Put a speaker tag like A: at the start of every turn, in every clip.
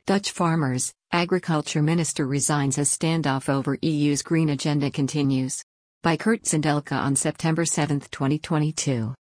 A: Dutch farmers, agriculture minister resigns as standoff over EU's green agenda continues. By Kurt Zindelke on September 7, 2022.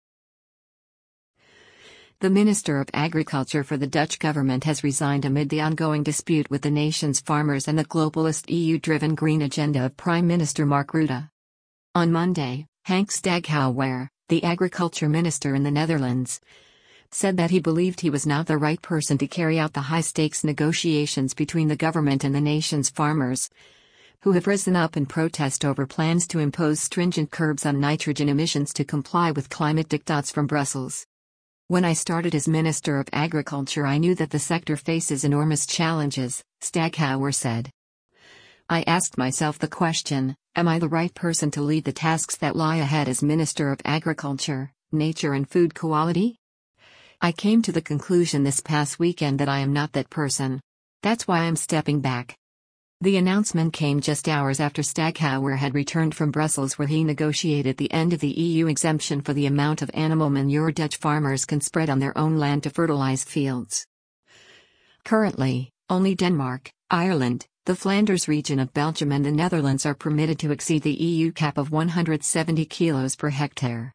A: The Minister of Agriculture for the Dutch government has resigned amid the ongoing dispute with the nation's farmers and the globalist EU-driven green agenda of Prime Minister Mark Rutte. On Monday, Henk Staghouwer, the agriculture minister in the Netherlands, said that he believed he was not the right person to carry out the high-stakes negotiations between the government and the nation's farmers, who have risen up in protest over plans to impose stringent curbs on nitrogen emissions to comply with climate diktats from Brussels. When I started as Minister of Agriculture, I knew that the sector faces enormous challenges, Staghouwer said. I asked myself the question, am I the right person to lead the tasks that lie ahead as Minister of Agriculture, Nature and Food Quality? I came to the conclusion this past weekend that I am not that person. That's why I'm stepping back. The announcement came just hours after Staghouwer had returned from Brussels, where he negotiated the end of the EU exemption for the amount of animal manure Dutch farmers can spread on their own land to fertilize fields. Currently, only Denmark, Ireland, the Flanders region of Belgium and the Netherlands are permitted to exceed the EU cap of 170 kilos per hectare.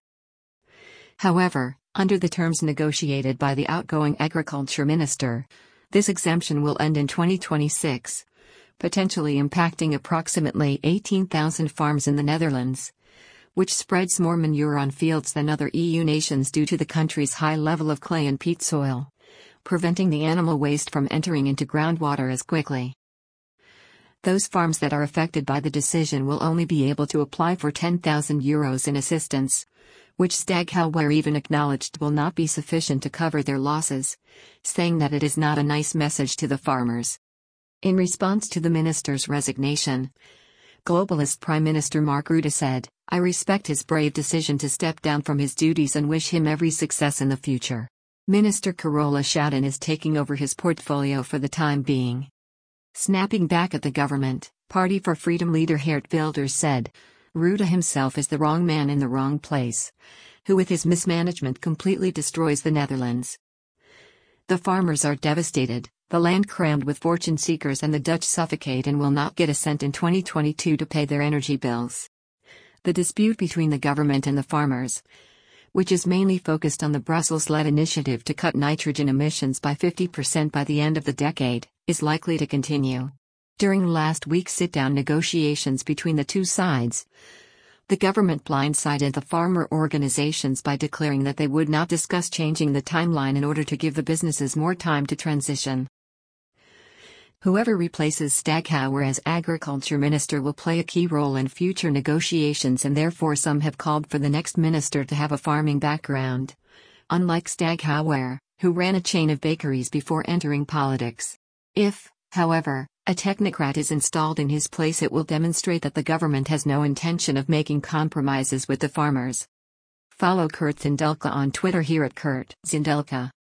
A: However, under the terms negotiated by the outgoing agriculture minister, this exemption will end in 2026. Potentially impacting approximately 18,000 farms in the Netherlands, which spreads more manure on fields than other EU nations due to the country's high level of clay and peat soil, preventing the animal waste from entering into groundwater as quickly. Those farms that are affected by the decision will only be able to apply for €10,000 in assistance, which Staghouwer even acknowledged will not be sufficient to cover their losses, saying that it is not a nice message to the farmers. In response to the minister's resignation, globalist Prime Minister Mark Rutte said, I respect his brave decision to step down from his duties and wish him every success in the future. Minister Carola Schouten is taking over his portfolio for the time being. Snapping back at the government, Party for Freedom leader Geert Wilders said, Rutte himself is the wrong man in the wrong place, who with his mismanagement completely destroys the Netherlands. The farmers are devastated. The land crammed with fortune seekers, and the Dutch suffocate and will not get a cent in 2022 to pay their energy bills. The dispute between the government and the farmers, which is mainly focused on the Brussels-led initiative to cut nitrogen emissions by 50% by the end of the decade, is likely to continue. During last week's sit-down negotiations between the two sides, the government blindsided the farmer organizations by declaring that they would not discuss changing the timeline in order to give the businesses more time to transition. Whoever replaces Staghouwer as agriculture minister will play a key role in future negotiations, and therefore some have called for the next minister to have a farming background, unlike Staghouwer, who ran a chain of bakeries before entering politics. If, however, a technocrat is installed in his place, it will demonstrate that the government has no intention of making compromises with the farmers. Follow Kurt Zindelke on Twitter here at Kurt Zindelke.